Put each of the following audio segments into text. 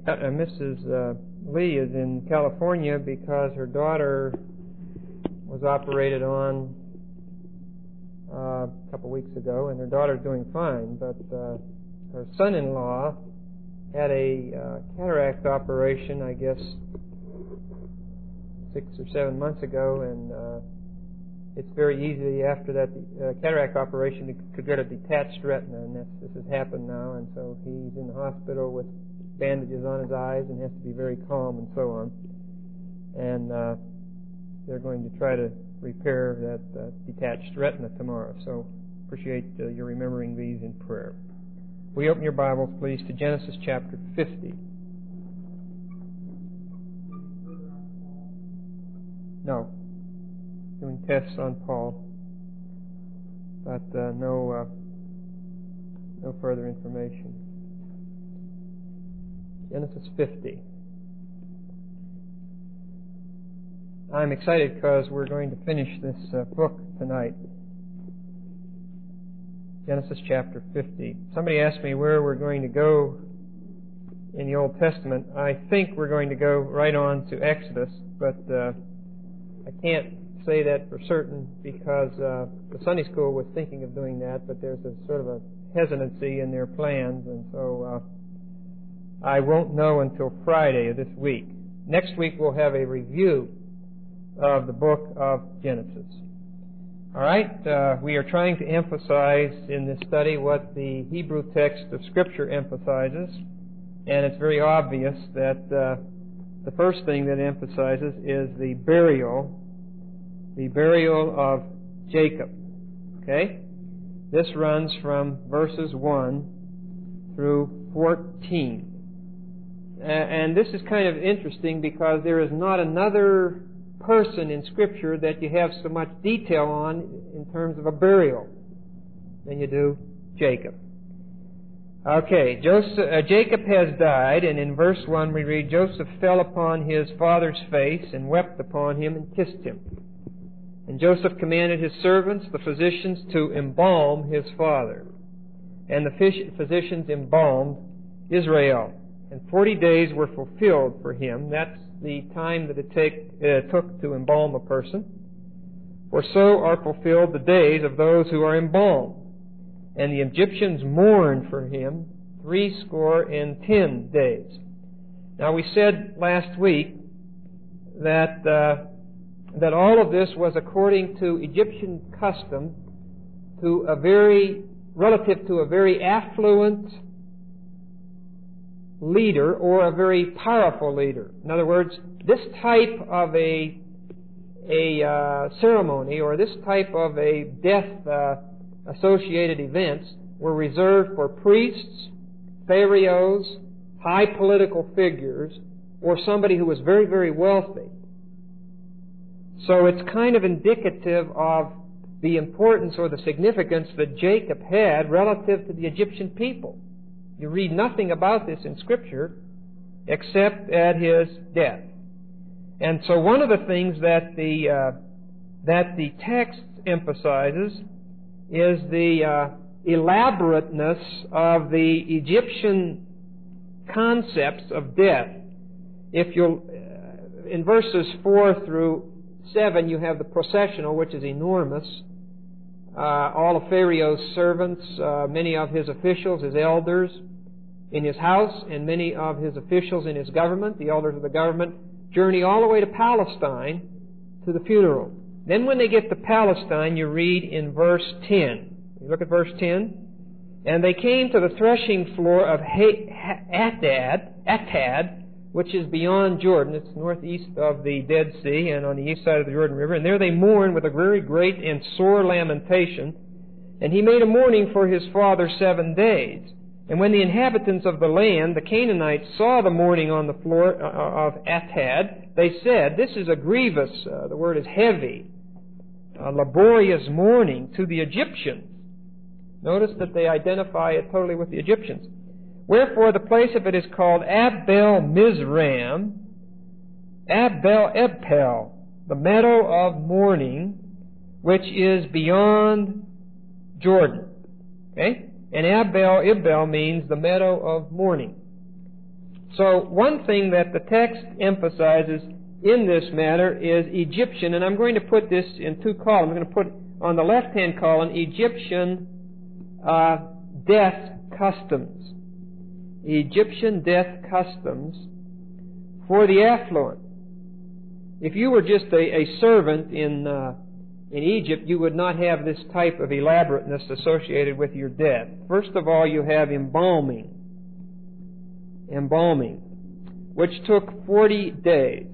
Mrs. Lee is in California because her daughter was operated on a couple weeks ago, and her daughter's doing fine, but her son-in-law had a cataract operation, I guess, 6 or 7 months ago, and it's very easy after that cataract operation to get a detached retina, and this has happened now, and so he's in the hospital with bandages on his eyes and has to be very calm and so on. And they're going to try to repair that detached retina tomorrow. So appreciate your remembering these in prayer. Will you open your Bibles, please, to Genesis chapter 50. No. Doing tests on Paul, but no further information. Genesis 50. I'm excited because we're going to finish this book tonight. Genesis chapter 50. Somebody asked me where we're going to go in the Old Testament. I think we're going to go right on to Exodus, but I can't say that for certain because the Sunday school was thinking of doing that, but there's a sort of a hesitancy in their plans, and so I won't know until Friday of this week. Next week we'll have a review of the book of Genesis. All right, we are trying to emphasize in this study what the Hebrew text of Scripture emphasizes, and it's very obvious that the first thing that it emphasizes is the burial of Jacob. Okay? This runs from verses 1 through 14. And this is kind of interesting because there is not another person in Scripture that you have so much detail on in terms of a burial than you do Jacob. Okay, Jacob has died, and in verse 1 we read, Joseph fell upon his father's face and wept upon him and kissed him. And Joseph commanded his servants, the physicians, to embalm his father. And the physicians embalmed Israel. And 40 days were fulfilled for him. That's the time that it took to embalm a person. For so are fulfilled the days of those who are embalmed. And the Egyptians mourned for him 70 days. Now we said last week that all of this was according to Egyptian custom, relative to a very affluent leader or a very powerful leader. In other words, this type of a ceremony or this type of a death associated events were reserved for priests, pharaohs, high political figures, or somebody who was very, very wealthy. So it's kind of indicative of the importance or the significance that Jacob had relative to the Egyptian people. You read nothing about this in Scripture except at his death. And so one of the things that the text emphasizes is the elaborateness of the Egyptian concepts of death. If you'll, in verses 4 through 7, you have the processional, which is enormous. All of Pharaoh's servants, many of his officials, his elders in his house, and many of his officials in his government, the elders of the government, journey all the way to Palestine to the funeral. Then when they get to Palestine, you read in verse 10. You look at verse 10. And they came to the threshing floor of Atad, which is beyond Jordan. It's northeast of the Dead Sea and on the east side of the Jordan River. And there they mourned with a very great and sore lamentation. And he made a mourning for his father 7 days. And when the inhabitants of the land, the Canaanites, saw the mourning on the floor of Atad, they said, "This is a grievous," the word is heavy, laborious mourning to the Egyptians. Notice that they identify it totally with the Egyptians. Wherefore the place of it is called Abel Mizraim, Abel Ebpel, the meadow of mourning, which is beyond Jordan. Okay? And Abel Ibel means the meadow of mourning. So one thing that the text emphasizes in this matter is Egyptian, and I'm going to put this in two columns. I'm going to put on the left-hand column Egyptian death customs. Egyptian death customs for the affluent. If you were just a servant in Egypt, you would not have this type of elaborateness associated with your death. First of all, you have embalming, which took 40 days.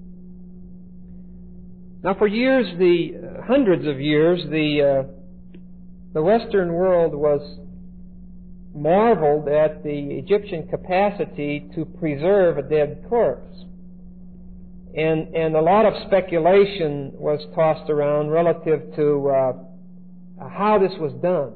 Now, for years, hundreds of years, the Western world was marveled at the Egyptian capacity to preserve a dead corpse. And a lot of speculation was tossed around relative to how this was done.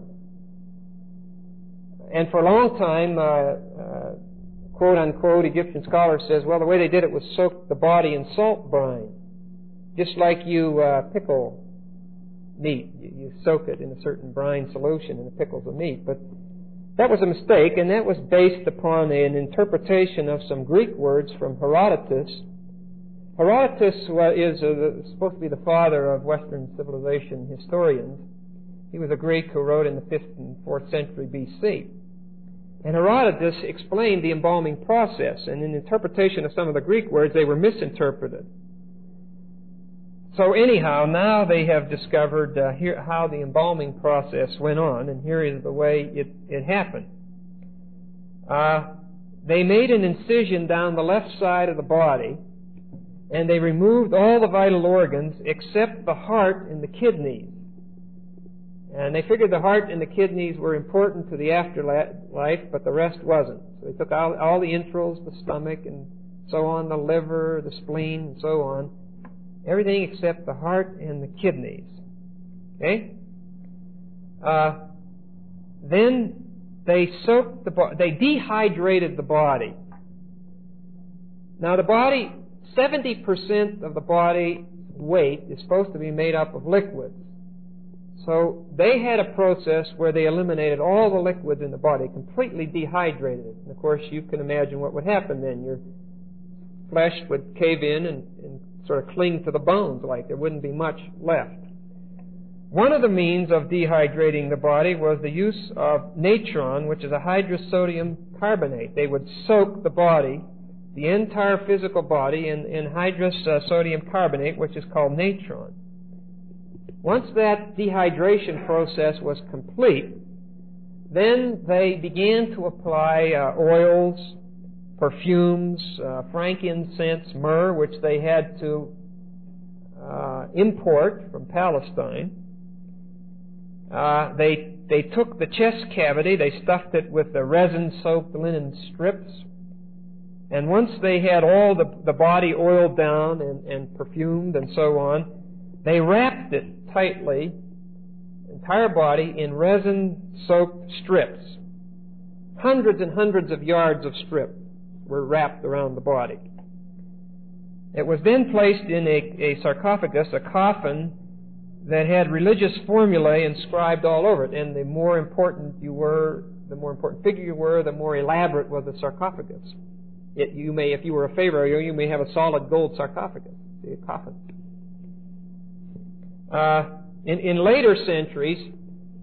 And for a long time, quote-unquote, Egyptian scholar says, well, the way they did it was soak the body in salt brine, just like you pickle meat. You soak it in a certain brine solution and it pickles the meat. But that was a mistake, and that was based upon an interpretation of some Greek words from Herodotus. Herodotus is supposed to be the father of Western civilization historians. He was a Greek who wrote in the 5th and 4th century B.C. And Herodotus explained the embalming process, and in interpretation of some of the Greek words, they were misinterpreted. So anyhow, now they have discovered how the embalming process went on, and here is the way it happened. They made an incision down the left side of the body, and they removed all the vital organs except the heart and the kidneys. And they figured the heart and the kidneys were important to the afterlife, but the rest wasn't. So they took all the entrails, the stomach, and so on, the liver, the spleen, and so on. Everything except the heart and the kidneys. Okay? Then they soaked they dehydrated the body. Now the body, 70% of the body weight is supposed to be made up of liquids. So they had a process where they eliminated all the liquids in the body, completely dehydrated it. And of course you can imagine what would happen then. Your flesh would cave in and sort of cling to the bones, like there wouldn't be much left. One of the means of dehydrating the body was the use of natron, which is a hydrous sodium carbonate. They would soak the body, the entire physical body, in hydrous sodium carbonate, which is called natron. Once that dehydration process was complete, then they began to apply oils, perfumes, frankincense, myrrh, which they had to import from Palestine. They took the chest cavity, they stuffed it with the resin-soaked linen strips, and once they had all the body oiled down and perfumed and so on, they wrapped it tightly, entire body, in resin-soaked strips. Hundreds and hundreds of yards of strip were wrapped around the body. It was then placed in a sarcophagus, a coffin, that had religious formulae inscribed all over it. And the more important you were, the more important figure you were, the more elaborate was the sarcophagus. If you were a pharaoh, you may have a solid gold sarcophagus, a coffin. In later centuries,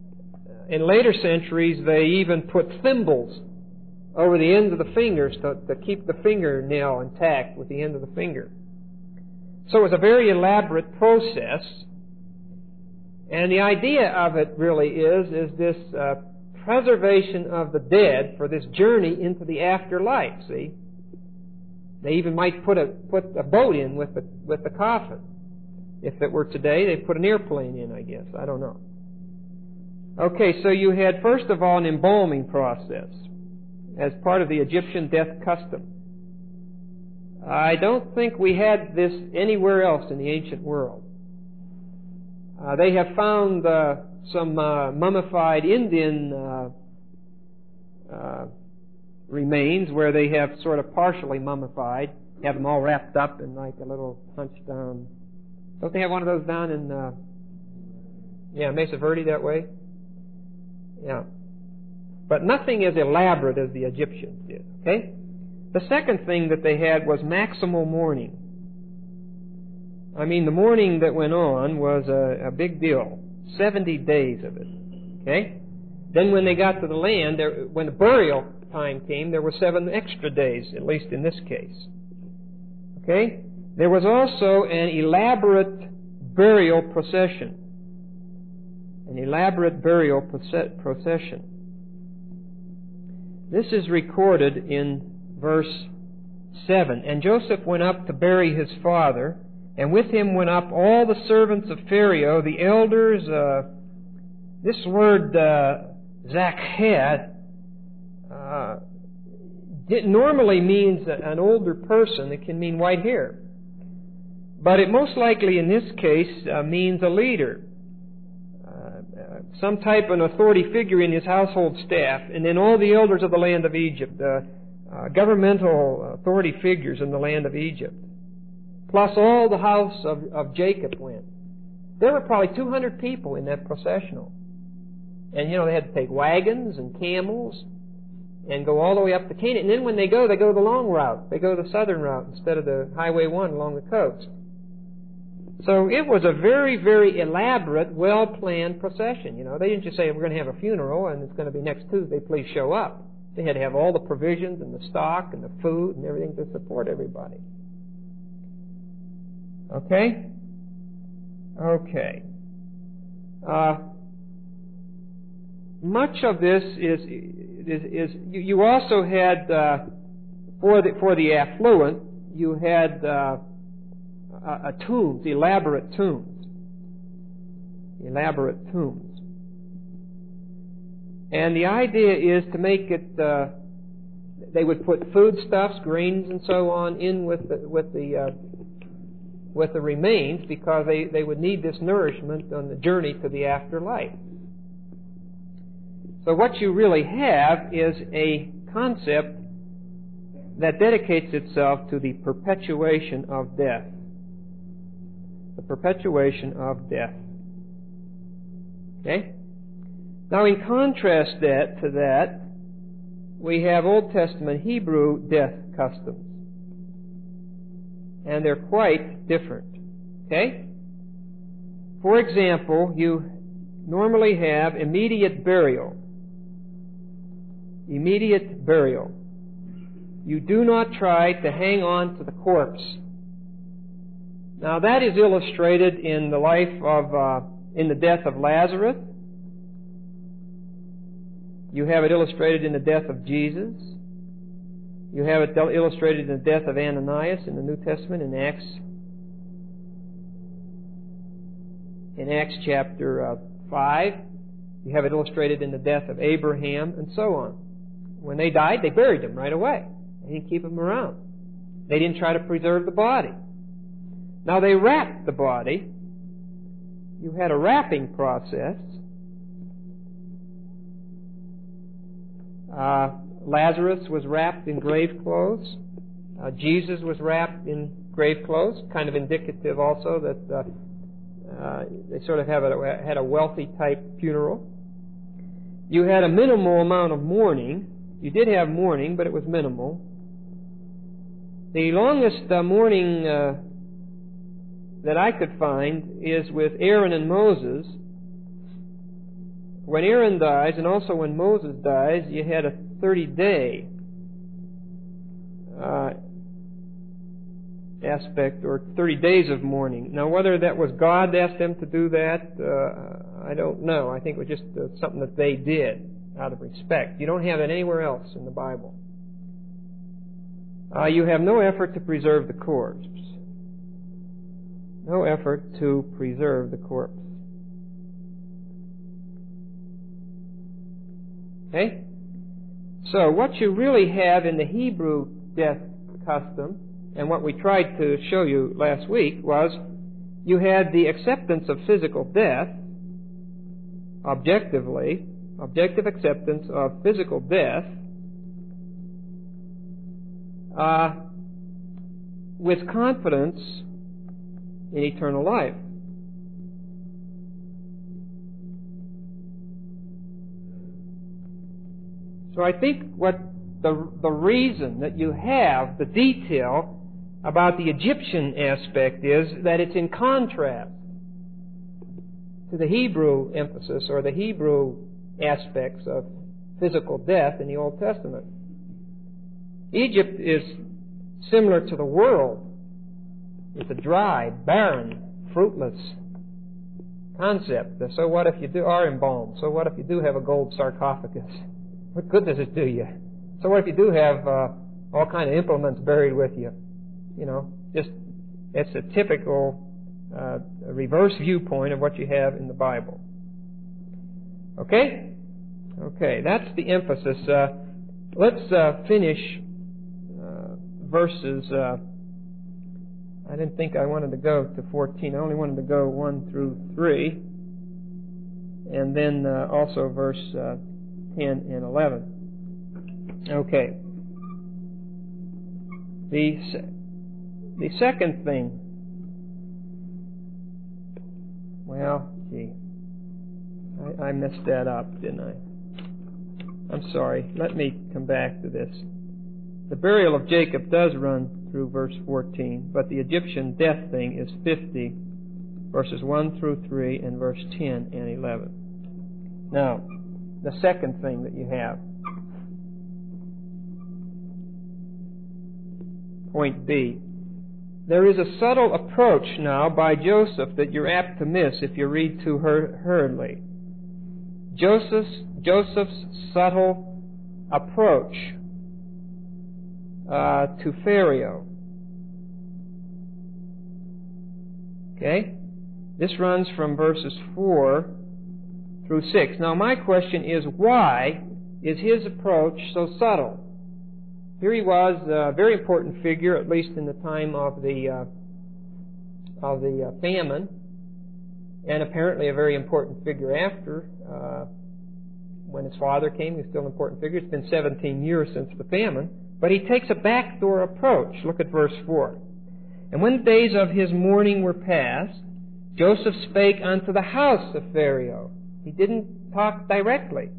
they even put thimbles over the ends of the fingers to keep the fingernail intact with the end of the finger. So it was a very elaborate process. And the idea of it really is this preservation of the dead for this journey into the afterlife, see? They even might put a boat in with the coffin. If it were today, they'd put an airplane in, I guess. I don't know. Okay, so you had, first of all, an embalming process as part of the Egyptian death custom. I don't think we had this anywhere else in the ancient world. They have found some mummified Indian remains where they have sort of partially mummified, have them all wrapped up in like a little hunched down. Don't they have one of those down in Mesa Verde that way? Yeah. But nothing as elaborate as the Egyptians did, okay? The second thing that they had was maximal mourning. I mean, the mourning that went on was a big deal. 70 days of it. Okay? Then when they got to the land, when the burial time came, there were 7 extra days, at least in this case. Okay? There was also an elaborate burial procession. An elaborate burial procession. This is recorded in verse 7. And Joseph went up to bury his father, and with him went up all the servants of Pharaoh, the elders. This word, Zakheh, normally means an older person. It can mean white hair. But it most likely in this case means a leader. Some type of an authority figure in his household staff, and then all the elders of the land of Egypt, governmental authority figures in the land of Egypt, plus all the house of Jacob went. There were probably 200 people in that processional. And, they had to take wagons and camels and go all the way up to Canaan. And then when they go the long route. They go the southern route instead of the Highway 1 along the coast. So it was a very, very elaborate, well-planned procession. They didn't just say, we're going to have a funeral and it's going to be next Tuesday, please show up. They had to have all the provisions and the stock and the food and everything to support everybody. Okay? Okay. Much of this is you also had, for the affluent, you had tombs, elaborate tombs. Elaborate tombs. And the idea is to make it, they would put foodstuffs, grains and so on in with the remains, because they would need this nourishment on the journey to the afterlife. So what you really have is a concept that dedicates itself to the perpetuation of death. The perpetuation of death. Okay? Now in contrast to that, we have Old Testament Hebrew death customs. And they're quite different. Okay? For example, you normally have immediate burial. Immediate burial. You do not try to hang on to the corpse. Now that is illustrated in the in the death of Lazarus. You have it illustrated in the death of Jesus. You have it illustrated in the death of Ananias in the New Testament in Acts. In Acts chapter 5. You have it illustrated in the death of Abraham and so on. When they died, they buried them right away. They didn't keep them around. They didn't try to preserve the body. Now they wrapped the body. You had a wrapping process. Lazarus was wrapped in grave clothes. Jesus was wrapped in grave clothes, kind of indicative also that they sort of had a wealthy type funeral. You had a minimal amount of mourning. You did have mourning, but it was minimal. The longest mourning that I could find is with Aaron and Moses. When Aaron dies, and also when Moses dies, you had a 30-day aspect, or 30 days of mourning. Now, whether that was God that asked them to do that, I don't know. I think it was just something that they did out of respect. You don't have it anywhere else in the Bible. You have no effort to preserve the corpse. No effort to preserve the corpse. Okay? So what you really have in the Hebrew death custom, and what we tried to show you last week, was you had the acceptance of physical death, objective acceptance of physical death, with confidence in eternal life. So I think what the reason that you have the detail about the Egyptian aspect is that it's in contrast to the Hebrew emphasis or the Hebrew aspects of physical death in the Old Testament. Egypt is similar to the world. It's a dry, barren, fruitless concept. So what if you are embalmed? So what if you do have a gold sarcophagus? What good does it do you? So what if you do have all kind of implements buried with you? You know, just it's a typical reverse viewpoint of what you have in the Bible. Okay? Okay, that's the emphasis. Let's finish verses. I didn't think I wanted to go to 14. I only wanted to go 1 through 3. And then also verse 10 and 11. Okay. The second thing. Well, gee. I messed that up, didn't I? I'm sorry. Let me come back to this. The burial of Jacob does run through verse 14, but the Egyptian death thing is 50, verses 1 through 3, and verse 10 and 11. Now, the second thing that you have. Point B. There is a subtle approach now by Joseph that you're apt to miss if you read too hurriedly. Joseph's subtle approach to Pharaoh. Okay? This runs from verses 4 through 6. Now my question is, why is his approach so subtle? Here he was, a very important figure, at least in the time of the famine, and apparently a very important figure after. When his father came, he was still an important figure. It's been 17 years since the famine. But he takes a backdoor approach. Look at verse 4. And when the days of his mourning were past, Joseph spake unto the house of Pharaoh. He didn't talk directly,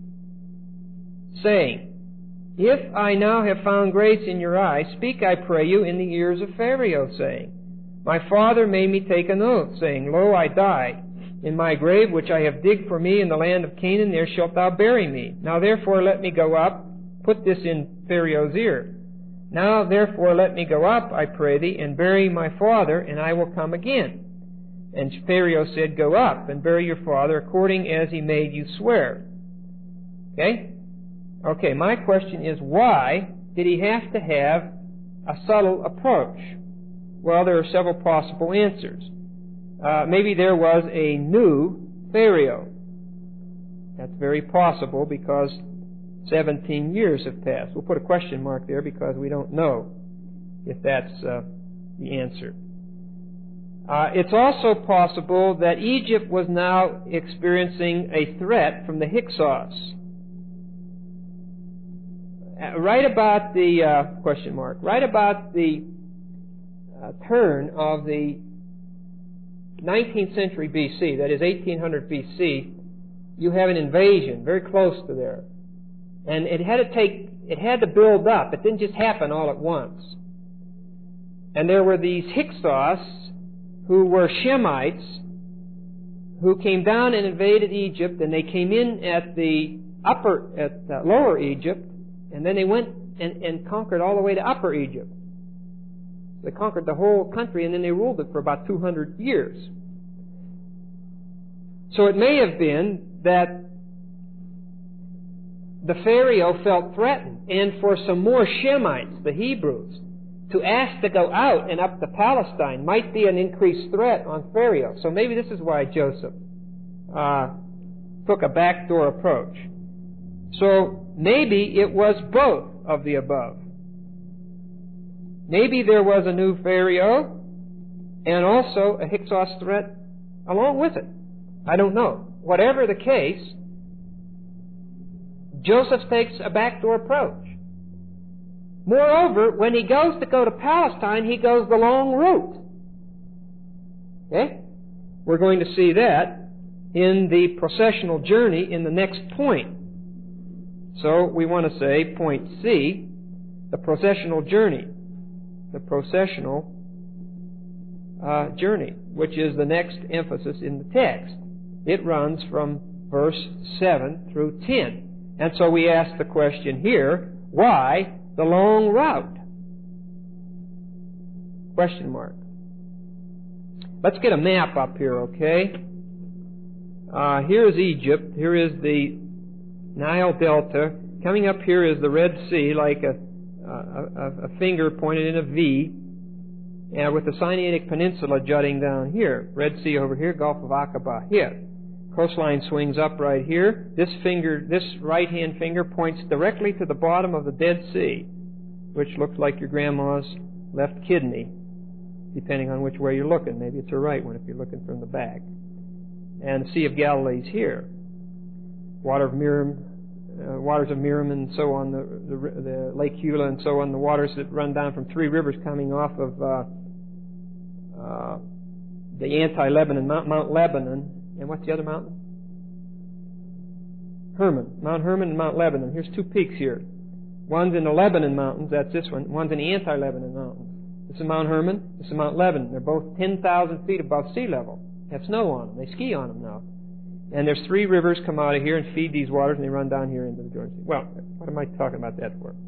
saying, If I now have found grace in your eyes, speak, I pray you, in the ears of Pharaoh, saying, My father made me take an oath, saying, Lo, I die. In my grave which I have digged for me in the land of Canaan, there shalt thou bury me. Now therefore let me go up. Put this in Pharaoh's ear. Now therefore let me go up, I pray thee, and bury my father, and I will come again. And Pharaoh said, Go up, and bury your father, according as he made you swear. Okay? Okay, my question is, why did he have to have a subtle approach? Well, there are several possible answers. Maybe there was a new Pharaoh. That's very possible because 17 years have passed. We'll put a question mark there because we don't know if that's the answer. It's also possible that Egypt was now experiencing a threat from the Hyksos. Right about the question mark. Right about the turn of the 19th century BC, that is 1800 BC, you have an invasion very close to there. And it had to build up. It didn't just happen all at once. And there were these Hyksos, who were Shemites, who came down and invaded Egypt, and they came in at lower Egypt, and then they went and conquered all the way to Upper Egypt. They conquered the whole country, and then they ruled it for about 200 years. So it may have been that the Pharaoh felt threatened, and for some more Shemites, the Hebrews, to ask to go out and up to Palestine might be an increased threat on Pharaoh. So maybe this is why Joseph took a backdoor approach. So maybe it was both of the above. Maybe there was a new Pharaoh and also a Hyksos threat along with it. I don't know. Whatever the case, Joseph takes a backdoor approach. Moreover, when he goes to Palestine, he goes the long route. Okay? We're going to see that in the processional journey in the next point. So we want to say point C, the processional journey. The processional journey, which is the next emphasis in the text. It runs from verse 7 through 10. And so we ask the question here, why the long route? Question mark. Let's get a map up here, okay? Here is Egypt. Here is the Nile Delta. Coming up here is the Red Sea, like a finger pointed in a V, and with the Sinaitic Peninsula jutting down here. Red Sea over here, Gulf of Aqaba here. Coastline swings up right here. This right-hand finger points directly to the bottom of the Dead Sea, which looks like your grandma's left kidney, depending on which way you're looking. Maybe it's her right one if you're looking from the back. And the Sea of Galilee's here. Waters of Merom and so on, the Lake Eula and so on, the waters that run down from three rivers coming off of the anti-Lebanon, Mount Lebanon. And what's the other mountain? Hermon. Mount Hermon and Mount Lebanon. Here's two peaks here. One's in the Lebanon Mountains, that's this one. One's in the anti-Lebanon Mountains. This is Mount Hermon, this is Mount Lebanon. They're both 10,000 feet above sea level. They have snow on them. They ski on them now. And there's three rivers come out of here and feed these waters, and they run down here into the Jordan Sea. Well, what am I talking about that for?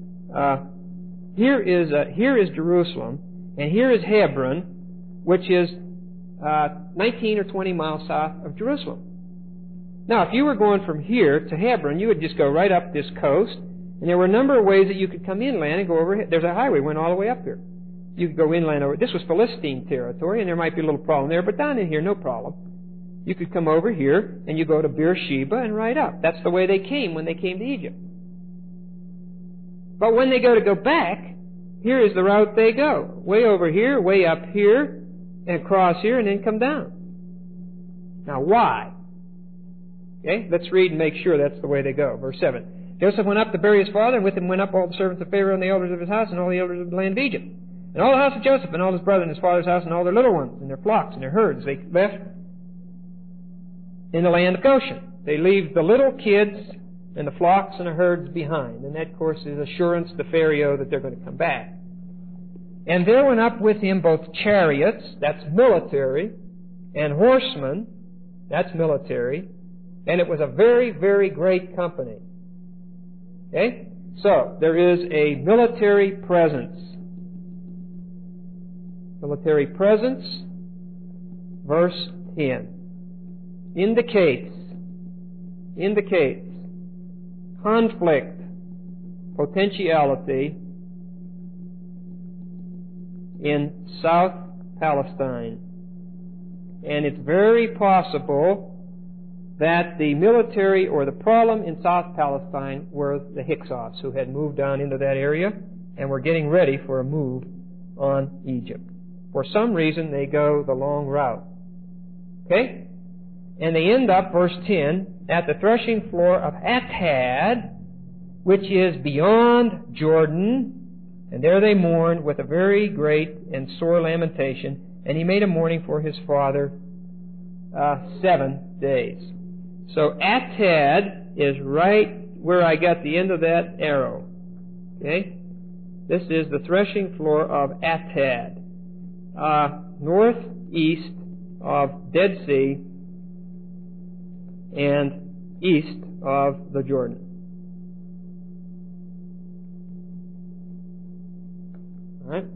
Here is Jerusalem, and here is Hebron, which is 19 or 20 miles south of Jerusalem. Now, if you were going from here to Hebron, you would just go right up this coast, and there were a number of ways that you could come inland and go over. There's a highway went all the way up here. You could go inland over. This was Philistine territory, and there might be a little problem there, but down in here, no problem. You could come over here, and you go to Beersheba and right up. That's the way they came when they came to Egypt. But when they go back, here is the route they go. Way over here, way up here, and across here, and then come down. Now, why? Okay, let's read and make sure that's the way they go. Verse 7. Joseph went up to bury his father, and with him went up all the servants of Pharaoh and the elders of his house and all the elders of the land of Egypt. And all the house of Joseph and all his brethren, his father's house, and all their little ones, and their flocks and their herds, they left in the land of Goshen. They leave the little kids and the flocks and the herds behind. And that, of course, is assurance to Pharaoh that they're going to come back. And there went up with him both chariots, that's military, and horsemen, that's military, and it was a very, very great company. Okay? So, there is a military presence. Military presence, verse 10, indicates conflict, potentiality in South Palestine. And it's very possible that the military or the problem in South Palestine were the Hyksos, who had moved down into that area and were getting ready for a move on Egypt. For some reason, they go the long route. Okay? And they end up, verse 10, at the threshing floor of Atad, which is beyond Jordan. And there they mourned with a very great and sore lamentation. And he made a mourning for his father 7 days. So Atad is right where I got the end of that arrow. Okay? This is the threshing floor of Atad, northeast of Dead Sea and east of the Jordan. All right?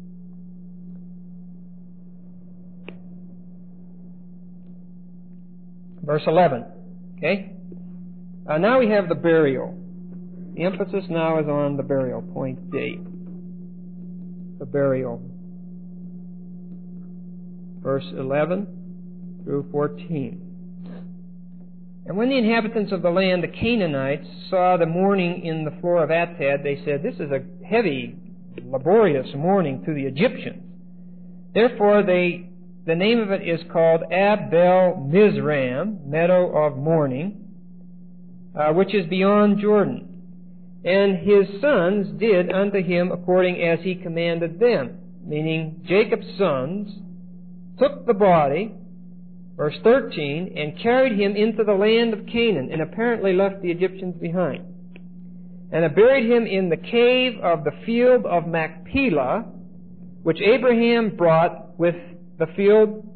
Verse 11. Okay? Now we have the burial. The emphasis now is on the burial, point D. The burial. Verse 11 through 14. And when the inhabitants of the land, the Canaanites, saw the mourning in the floor of Atad, they said, "This is a heavy, laborious mourning to the Egyptians." Therefore, the name of it is called Abel Mizram, meadow of mourning, which is beyond Jordan. And his sons did unto him according as he commanded them, meaning Jacob's sons took the body, verse 13, and carried him into the land of Canaan, and apparently left the Egyptians behind. and have buried him in the cave of the field of Machpelah, which Abraham bought with the field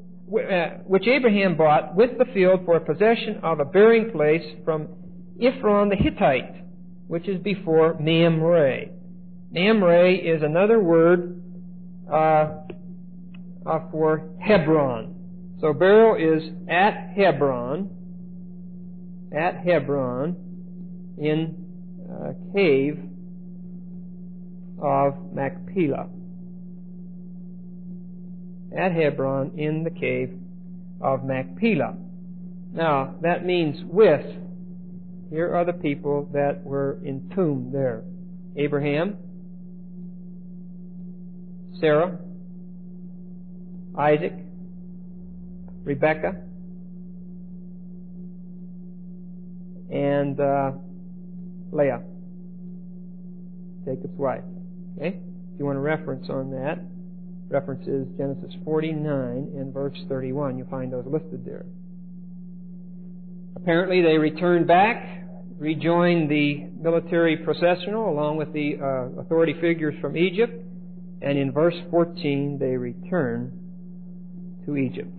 for a possession of a burying place from Ephron the Hittite, which is before Mamre. Mamre is another word for Hebron. So burial is at Hebron in cave of Machpelah. At Hebron in the cave of Machpelah. Now, that means with. Here are the people that were entombed there. Abraham, Sarah, Isaac, Rebekah, and Leah, Jacob's wife. Okay? If you want a reference on that, reference is Genesis 49 and verse 31. You'll find those listed there. Apparently they returned back, rejoined the military processional along with the authority figures from Egypt, and in verse 14 they return to Egypt.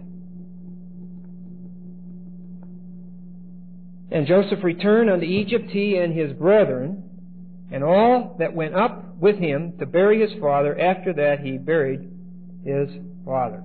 And Joseph returned unto Egypt, he and his brethren, and all that went up with him to bury his father. After that he buried his father.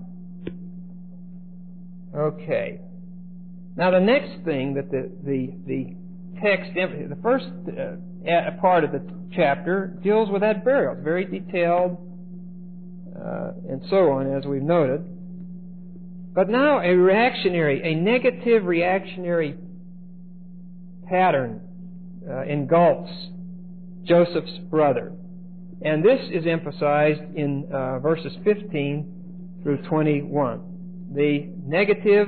Okay. Now the next thing that the text, the first part of the chapter deals with that burial. It's very detailed and so on, as we've noted. But now a negative reactionary pattern engulfs Joseph's brother. And this is emphasized in verses 15 through 21. The negative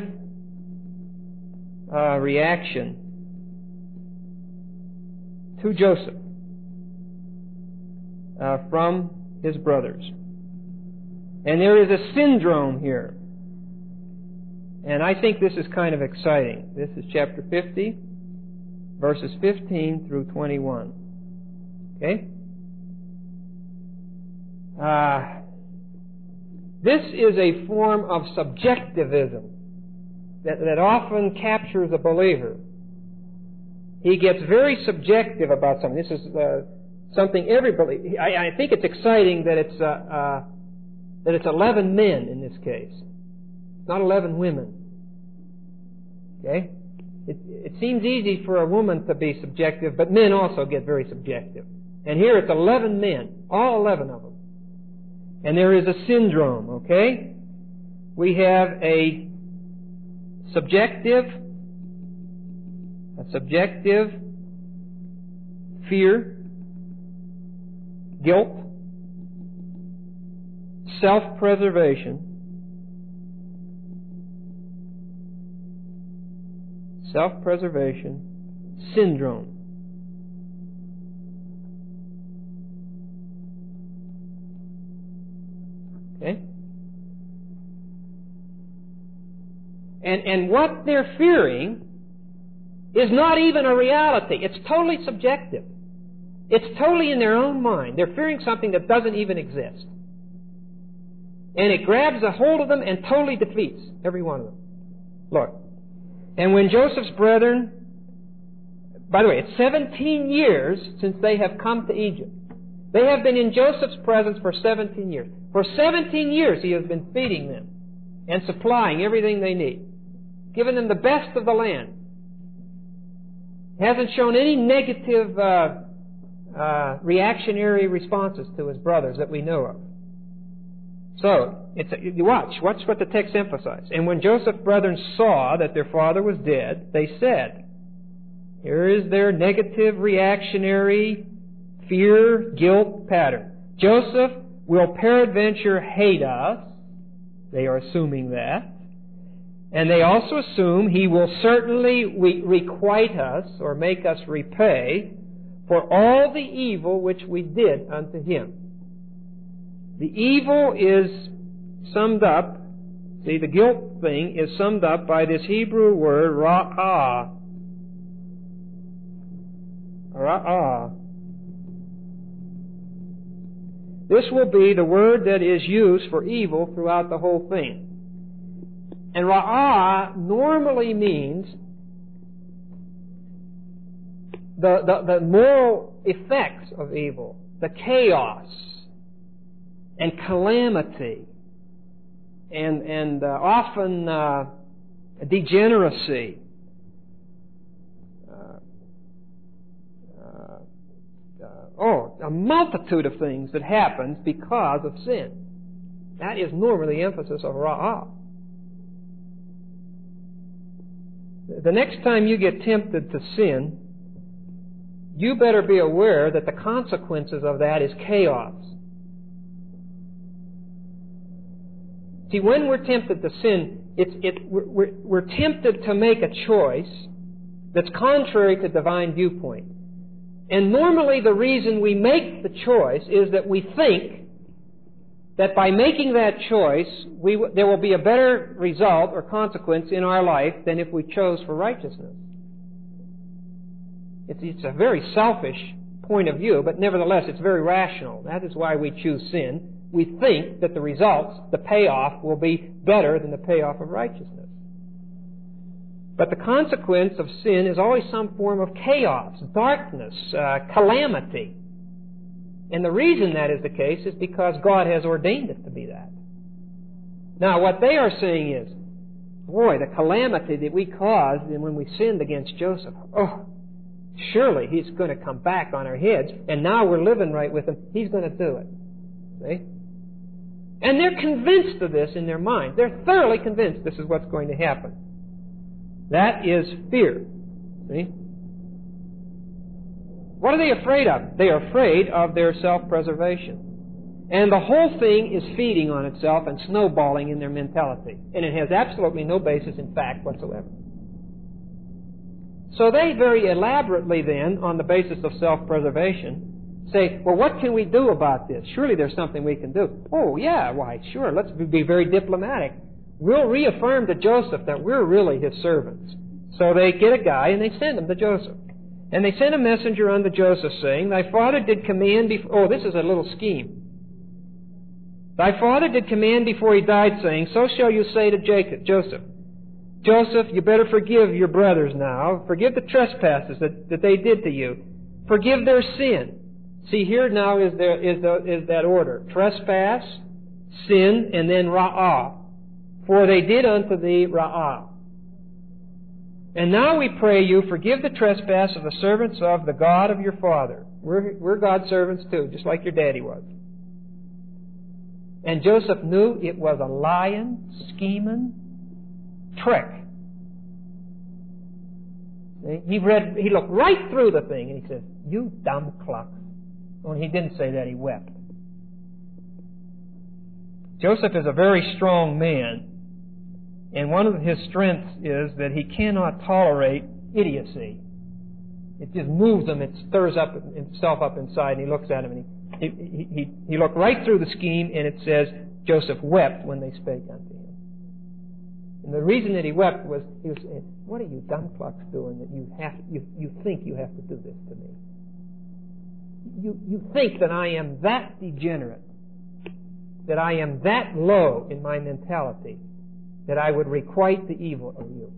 reaction to Joseph from his brothers. And there is a syndrome here. And I think this is kind of exciting. This is chapter 50, verses 15 through 21. Okay? This is a form of subjectivism that often captures a believer. He gets very subjective about something. This is something everybody... I think it's exciting that it's 11 men in this case, not 11 women. Okay? It seems easy for a woman to be subjective, but men also get very subjective. And here it's 11 men, all 11 of them. And there is a syndrome, okay? We have a subjective fear, guilt, self-preservation, syndrome. Okay? And what they're fearing is not even a reality. It's totally subjective. It's totally in their own mind. They're fearing something that doesn't even exist. And it grabs a hold of them and totally defeats every one of them. Look. And when Joseph's brethren... By the way, it's 17 years since they have come to Egypt. They have been in Joseph's presence for 17 years. For 17 years he has been feeding them and supplying everything they need, giving them the best of the land. He hasn't shown any negative reactionary responses to his brothers that we know of. So, watch what the text emphasizes. And when Joseph's brethren saw that their father was dead, they said, here is their negative reactionary fear, guilt pattern. Joseph will peradventure hate us. They are assuming that. And they also assume he will certainly requite us or make us repay for all the evil which we did unto him. The evil is summed up, see, the guilt thing is summed up by this Hebrew word, ra'ah. Ra'ah. This will be the word that is used for evil throughout the whole thing. And ra'ah normally means the moral effects of evil, the chaos and calamity and often degeneracy. A multitude of things that happens because of sin. That is normally the emphasis of ra'ah. The next time you get tempted to sin, you better be aware that the consequences of that is chaos. See, when we're tempted to sin, we're tempted to make a choice that's contrary to divine viewpoint. And normally the reason we make the choice is that we think that by making that choice, there will be a better result or consequence in our life than if we chose for righteousness. It's a very selfish point of view, but nevertheless it's very rational. That is why we choose sin. We think that the results, the payoff, will be better than the payoff of righteousness. But the consequence of sin is always some form of chaos, darkness, calamity. And the reason that is the case is because God has ordained it to be that. Now, what they are saying is, boy, the calamity that we caused when we sinned against Joseph, surely he's going to come back on our heads, and now we're living right with him. He's going to do it. See? And they're convinced of this in their mind. They're thoroughly convinced this is what's going to happen. That is fear. See? What are they afraid of? They are afraid of their self-preservation. And the whole thing is feeding on itself and snowballing in their mentality. And it has absolutely no basis in fact whatsoever. So they very elaborately then, on the basis of self-preservation, say, well, what can we do about this? Surely there's something we can do. Oh, yeah, why, sure, let's be very diplomatic. We'll reaffirm to Joseph that we're really his servants. So they get a guy and they send him to Joseph. And they send a messenger unto Joseph, saying, Thy father did command before... Oh, this is a little scheme. Thy father did command before he died, saying, So shall you say to Joseph, Joseph, you better forgive your brothers now. Forgive the trespasses that they did to you. Forgive their sin. See, here now is that order. Trespass, sin, and then ra'ah. For they did unto thee ra'ah. And now we pray you, forgive the trespass of the servants of the God of your father. We're God's servants too, just like your daddy was. And Joseph knew it was a lying, scheming trick. He looked right through the thing and he said, You dumb cluck. When he didn't say that, he wept. Joseph is a very strong man. And one of his strengths is that he cannot tolerate idiocy. It just moves him. It stirs itself up inside, and he looks at him, and he looked right through the scheme, and it says, Joseph wept when they spake unto him. And the reason that he wept was, he was saying, what are you dumb clucks doing that you think you have to do this to me? You think that I am that degenerate, that I am that low in my mentality, that I would requite the evil of you.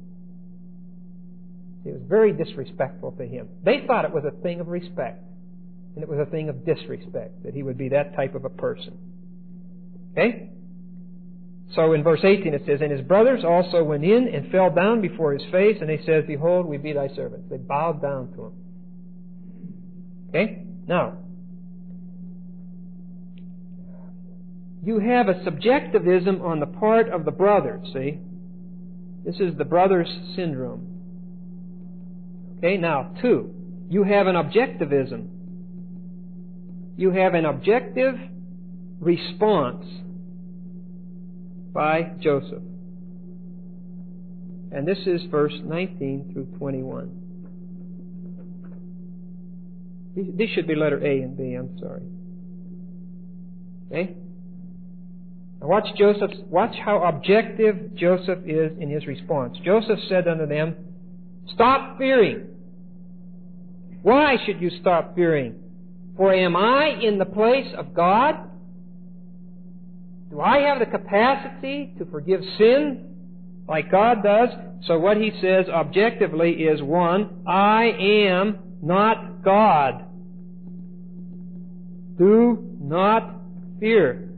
It was very disrespectful to him. They thought it was a thing of respect, and it was a thing of disrespect, that he would be that type of a person. Okay? So in verse 18 it says, And his brothers also went in and fell down before his face, and they said, Behold, we be thy servants. They bowed down to him. Okay? Now, you have a subjectivism on the part of the brothers, see? This is the brothers' syndrome. Okay, now, 2. You have an objectivism. You have an objective response by Joseph. And this is verse 19 through 21. These should be letter A and B, I'm sorry. Okay? Now watch how objective Joseph is in his response. Joseph said unto them, Stop fearing. Why should you stop fearing? For am I in the place of God? Do I have the capacity to forgive sin like God does? So what he says objectively is, 1, I am not God. Do not fear.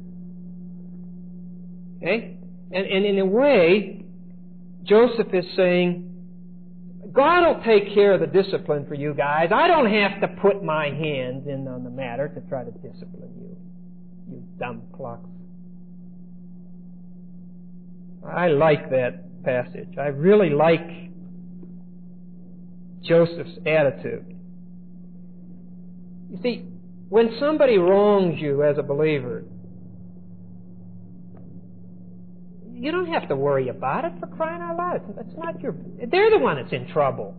Okay? And in a way, Joseph is saying, God will take care of the discipline for you guys. I don't have to put my hands in on the matter to try to discipline you. You dumb clucks. I like that passage. I really like Joseph's attitude. You see, when somebody wrongs you as a believer, you don't have to worry about it, for crying out loud. It's not your... They're the one that's in trouble.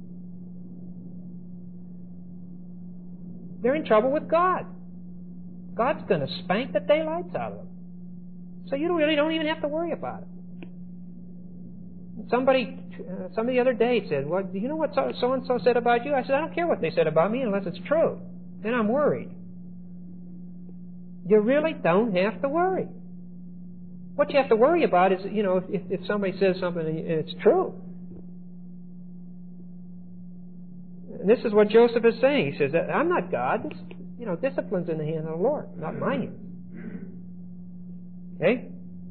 They're in trouble with God. God's going to spank the daylights out of them. So you really don't even have to worry about it. Somebody the other day said, well, do you know what so-and-so said about you? I said, I don't care what they said about me unless it's true. Then I'm worried. You really don't have to worry. What you have to worry about is, if somebody says something and it's true. And this is what Joseph is saying. He says, I'm not God. Discipline's in the hand of the Lord, not mine. Okay?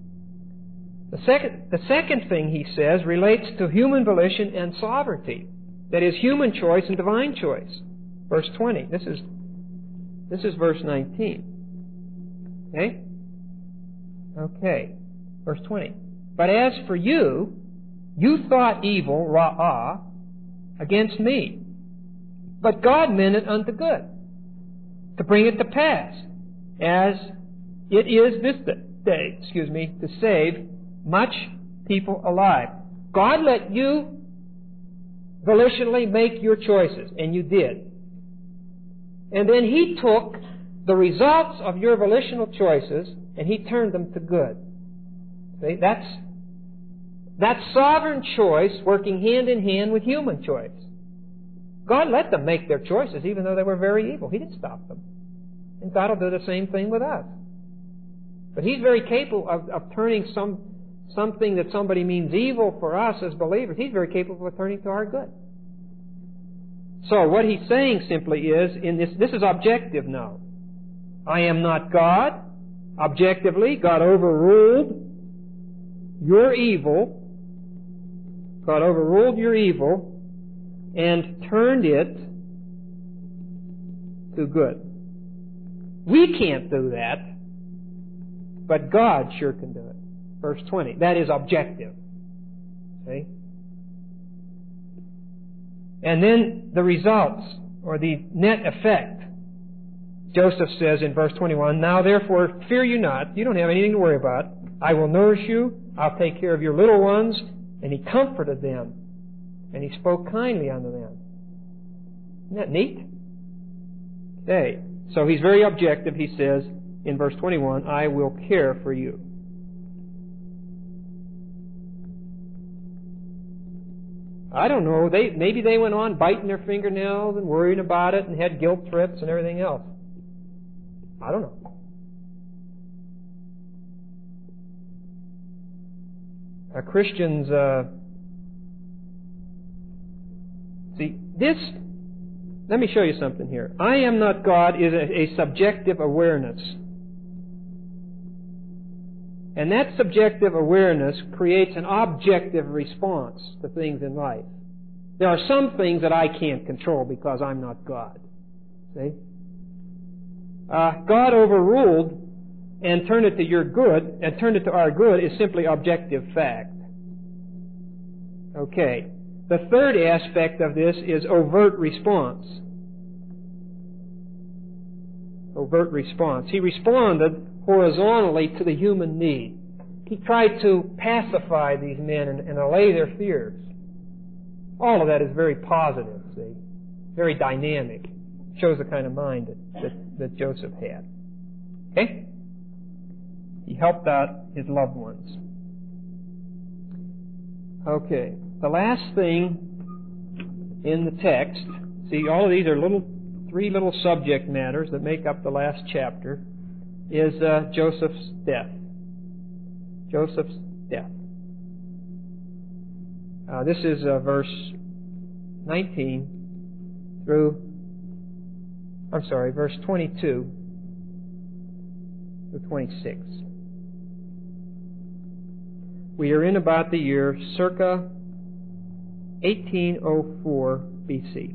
The second thing he says relates to human volition and sovereignty. That is, human choice and divine choice. Verse 20. This is verse 19. Okay? Okay. Verse 20. But as for you, you thought evil, ra'ah, against me. But God meant it unto good, to bring it to pass, as it is this day, to save much people alive. God let you volitionally make your choices, and you did. And then He took the results of your volitional choices and He turned them to good. See, that's sovereign choice working hand in hand with human choice. God let them make their choices even though they were very evil. He didn't stop them. And God will do the same thing with us. But He's very capable of turning something that somebody means evil for us as believers. He's very capable of turning to our good. So what he's saying simply is, this is objective now. I am not God. Objectively, God overruled your evil. God overruled your evil and turned it to good. We can't do that, but God sure can do it. Verse 20. That is objective. See? And then the results, or the net effect. Joseph says in verse 21, Now therefore fear you not. You don't have anything to worry about. I will nourish you. I'll take care of your little ones. And he comforted them. And he spoke kindly unto them. Isn't that neat? Okay. So he's very objective. He says in verse 21, I will care for you. I don't know. Maybe they went on biting their fingernails and worrying about it and had guilt trips and everything else. I don't know. Christians, let me show you something here. I am not God is a subjective awareness. And that subjective awareness creates an objective response to things in life. There are some things that I can't control because I'm not God. See? God overruled and turned it to your good, and turned it to our good is simply objective fact. Okay. The third aspect of this is overt response. Overt response. He responded horizontally to the human need. He tried to pacify these men and allay their fears. All of that is very positive, see? Very dynamic. Shows the kind of mind that Joseph had. Okay? He helped out his loved ones. Okay. The last thing in the text, see, all of these are three little subject matters that make up the last chapter, is Joseph's death. Joseph's death. This is verse 19 through, verse 22 through 26. We are in about the year circa 1804 BC.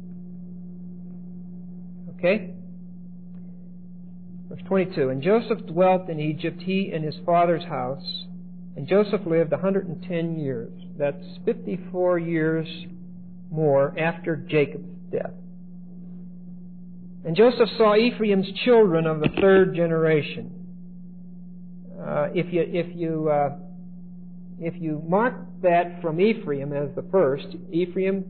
Okay? Verse 22. And Joseph dwelt in Egypt, he and his father's house. And Joseph lived 110 years. That's 54 years more after Jacob's death. And Joseph saw Ephraim's children of the third generation. If you mark that from Ephraim as the first, Ephraim,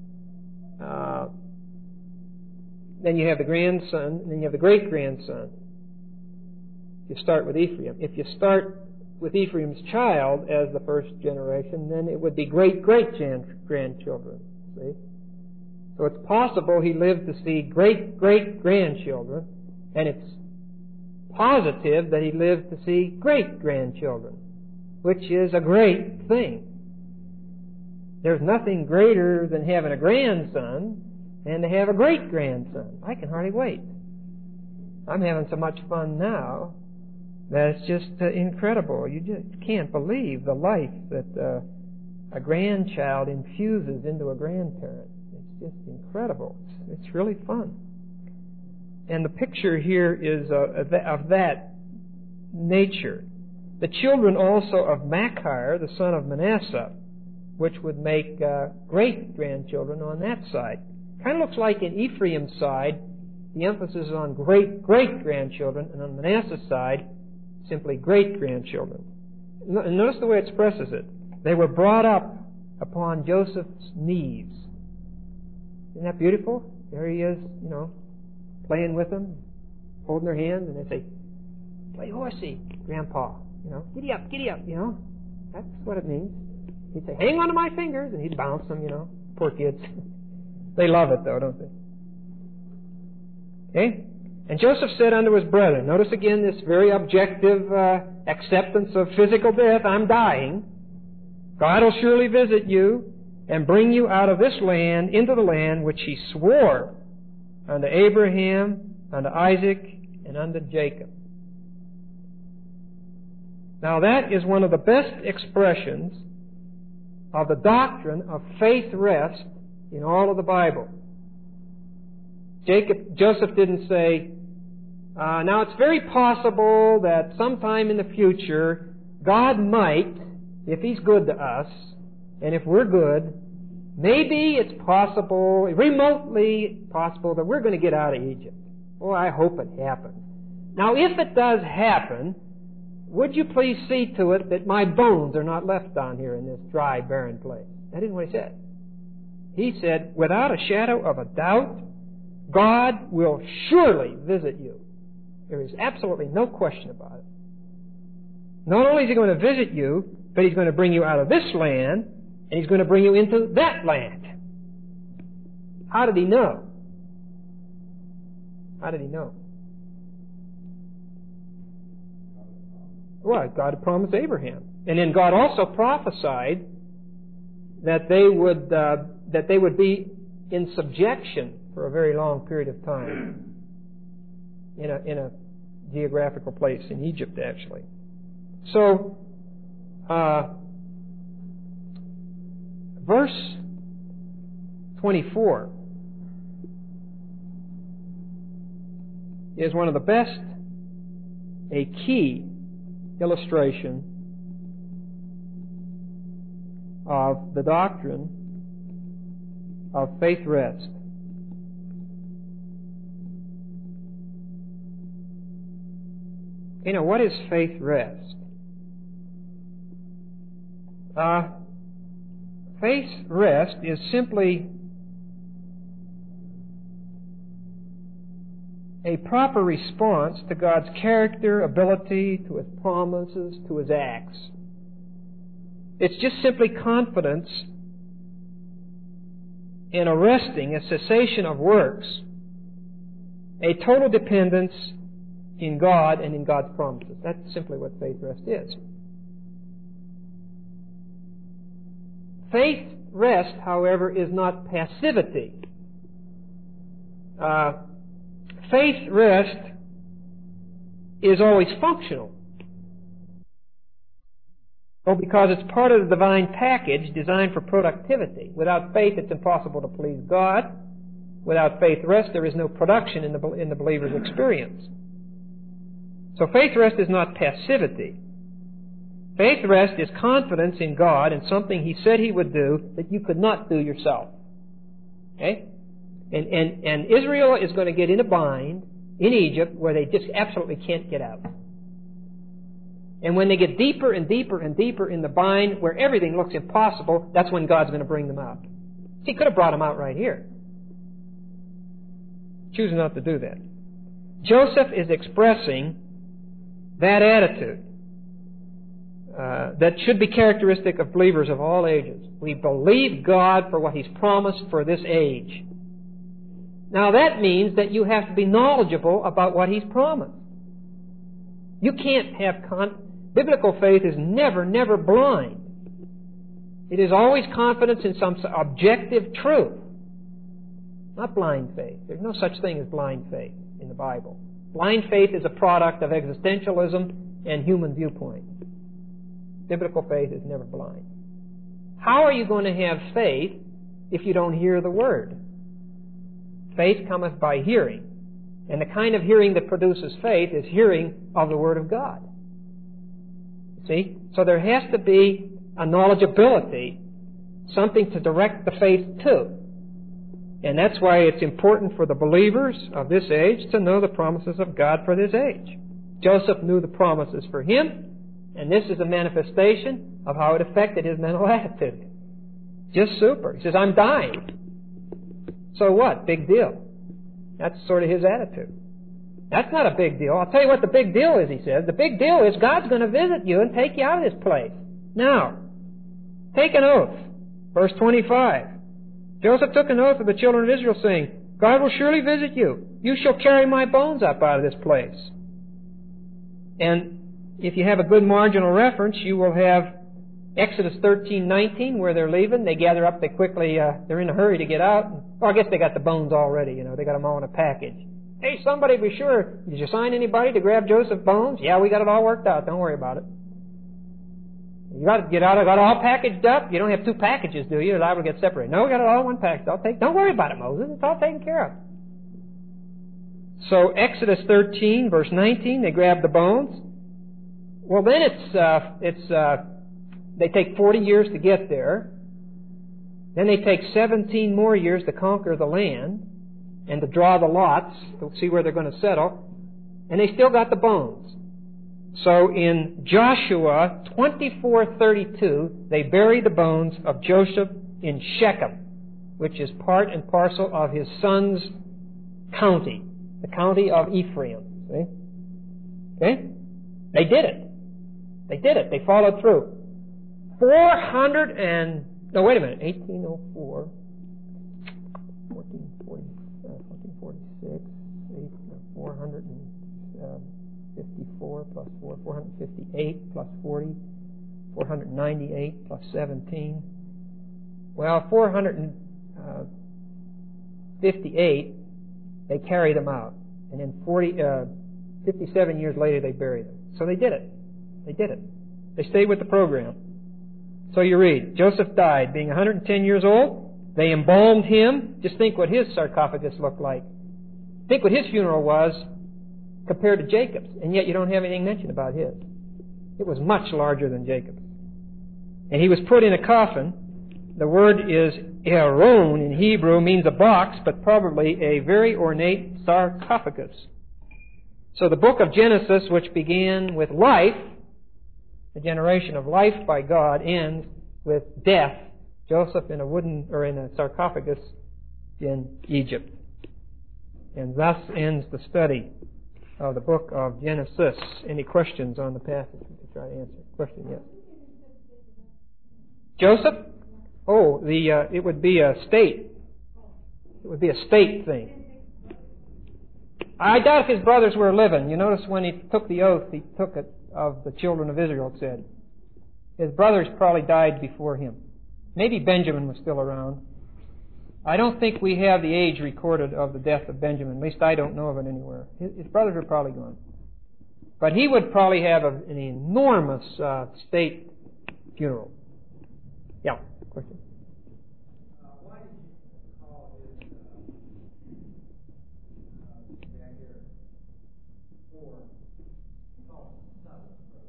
then you have the grandson, and then you have the great-grandson. You start with Ephraim. If you start with Ephraim's child as the first generation, then it would be great-great-grandchildren. See? So it's possible he lived to see great-great-grandchildren, and it's positive that he lived to see great-grandchildren, which is a great thing. There's nothing greater than having a grandson and to have a great-grandson. I can hardly wait. I'm having so much fun now that it's just incredible. You just can't believe the life that a grandchild infuses into a grandparent. It's just incredible. It's really fun. And the picture here is of that nature. The children also of Machir, the son of Manasseh, which would make great-grandchildren on that side. Kind of looks like in Ephraim's side, the emphasis is on great-great-grandchildren, and on Manasseh's side, simply great-grandchildren. And notice the way it expresses it. They were brought up upon Joseph's knees. Isn't that beautiful? There he is, playing with them, holding their hands, and they say, "Play horsey, Grandpa." Giddy up, That's what it means. He'd say, "Hang on to my fingers," and he'd bounce them, Poor kids. They love it, though, don't they? Okay? And Joseph said unto his brethren, notice again this very objective acceptance of physical death. I'm dying. God will surely visit you and bring you out of this land into the land which he swore unto Abraham, unto Isaac, and unto Jacob. Now that is one of the best expressions of the doctrine of faith rest in all of the Bible. Joseph didn't say, now it's very possible that sometime in the future God might, if he's good to us, and if we're good, maybe it's possible, remotely possible, that we're going to get out of Egypt. Oh, I hope it happens. Now if it does happen, would you please see to it that my bones are not left down here in this dry, barren place? That isn't what he said. He said, without a shadow of a doubt, God will surely visit you. There is absolutely no question about it. Not only is he going to visit you, but he's going to bring you out of this land, and he's going to bring you into that land. How did he know? How did he know? Well, God had promised Abraham. And then God also prophesied that they would be in subjection for a very long period of time in a geographical place in Egypt, actually. So, verse 24 is one of the best, a key illustration of the doctrine of faith rest. What is faith rest? Faith rest is simply a proper response to God's character, ability, to his promises, to his acts. It's just simply confidence in a resting, a cessation of works, a total dependence in God and in God's promises. That's simply what faith rest is. Faith rest, however, is not passivity. Faith rest is always functional. Well, because it's part of the divine package designed for productivity. Without faith, it's impossible to please God. Without faith rest, there is no production in the believer's experience. So faith rest is not passivity. Faith rest is confidence in God and something He said He would do that you could not do yourself. Okay? And Israel is going to get in a bind in Egypt where they just absolutely can't get out. And when they get deeper and deeper and deeper in the bind where everything looks impossible, that's when God's going to bring them out. See, He could have brought them out right here. Choosing not to do that. Joseph is expressing that attitude that should be characteristic of believers of all ages. We believe God for what He's promised for this age. Now that means that you have to be knowledgeable about what He's promised. You can't have biblical faith is never blind. It is always confidence in some objective truth. Not blind faith. There's no such thing as blind faith in the Bible. Blind faith is a product of existentialism and human viewpoint. Biblical faith is never blind. How are you going to have faith if you don't hear the Word? Faith cometh by hearing. And the kind of hearing that produces faith is hearing of the Word of God. See? So there has to be a knowledgeability, something to direct the faith to. And that's why it's important for the believers of this age to know the promises of God for this age. Joseph knew the promises for him, and this is a manifestation of how it affected his mental attitude. Just super. He says, I'm dying. So what? Big deal. That's sort of his attitude. That's not a big deal. I'll tell you what the big deal is, he says. The big deal is God's going to visit you and take you out of this place. Now, take an oath. Verse 25. Joseph took an oath of the children of Israel, saying, God will surely visit you. You shall carry my bones up out of this place. And if you have a good marginal reference, you will have Exodus 13:19, where they're leaving. They gather up, they quickly, they're in a hurry to get out. Well, I guess they got the bones already, they got them all in a package. Hey, somebody be sure, did you sign anybody to grab Joseph's bones? Yeah, we got it all worked out, don't worry about it. You got to get out, got it all packaged up. You don't have two packages, do you? You're liable to get separated. No, we got it all in one package. Don't worry about it, Moses. It's all taken care of. So Exodus 13, verse 19, they grab the bones. Well, then they take 40 years to get there. Then they take 17 more years to conquer the land and to draw the lots to see where they're going to settle. And they still got the bones. So in Joshua 24:32, they bury the bones of Joseph in Shechem, which is part and parcel of his son's county, the county of Ephraim. See? Okay? They did it. They did it. They followed through. 1804, 1446, 454 plus 4, 458 plus 40, 498 plus 17. Well, 458, they carry them out. And then 57 years later, they bury them. So they did it. They did it. They stayed with the program. So you read, Joseph died, being 110 years old. They embalmed him. Just think what his sarcophagus looked like. Think what his funeral was compared to Jacob's. And yet you don't have anything mentioned about his. It was much larger than Jacob's. And he was put in a coffin. The word is Aron in Hebrew, means a box, but probably a very ornate sarcophagus. So the book of Genesis, which began with life, the generation of life by God, ends with death. Joseph in a sarcophagus in Egypt. And thus ends the study of the book of Genesis. Any questions on the passage? We can try to answer. Question, yes. Joseph? Oh, it would be a state. It would be a state thing. I doubt if his brothers were living. You notice when he took the oath, he took it of the children of Israel, it said. His brothers probably died before him. Maybe Benjamin was still around. I don't think we have the age recorded of the death of Benjamin. At least I don't know of it anywhere. His brothers are probably gone. But he would probably have an enormous state funeral. Yeah, question. Why did you call his back here for son?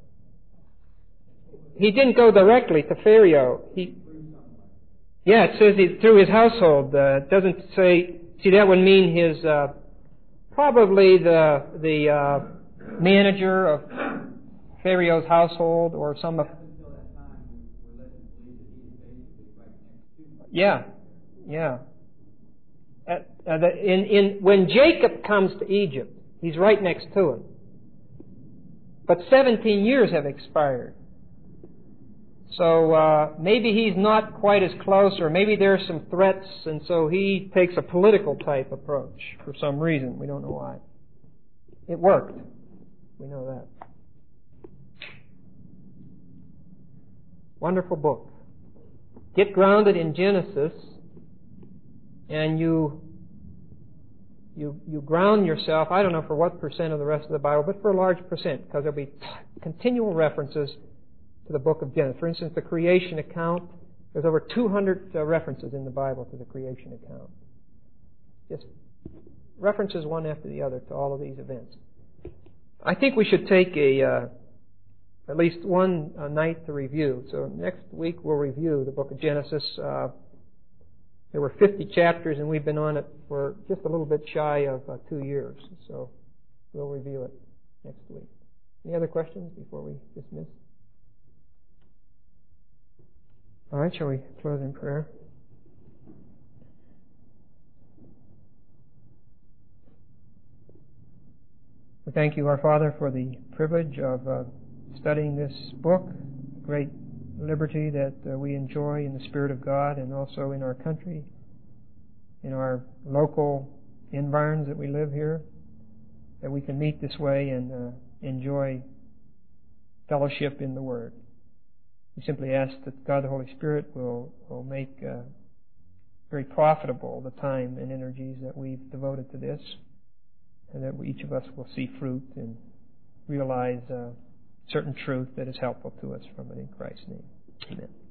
He didn't go directly to Pharaoh. Yeah, it says through his household. It doesn't say. See, that would mean his probably the manager of Pharaoh's household or some of. Yeah. When Jacob comes to Egypt, he's right next to him. But 17 years have expired. So maybe he's not quite as close, or maybe there are some threats, and so he takes a political type approach for some reason. We don't know why. It worked. We know that. Wonderful book. Get grounded in Genesis, and you ground yourself, I don't know for what percent of the rest of the Bible, but for a large percent, because there'll be continual references to the book of Genesis. For instance, the creation account, there's over 200 references in the Bible to the creation account. Just references one after the other to all of these events. I think we should take at least one night to review. So next week we'll review the book of Genesis. There were 50 chapters, and we've been on it for just a little bit shy of 2 years. So we'll review it next week. Any other questions before we dismiss? All right, shall we close in prayer? We thank you, our Father, for the privilege of studying this book, great liberty that we enjoy in the Spirit of God and also in our country, in our local environs that we live here, that we can meet this way and enjoy fellowship in the Word. We simply ask that God the Holy Spirit will make very profitable the time and energies that we've devoted to this, and that each of us will see fruit and realize certain truth that is helpful to us from it in Christ's name. Amen.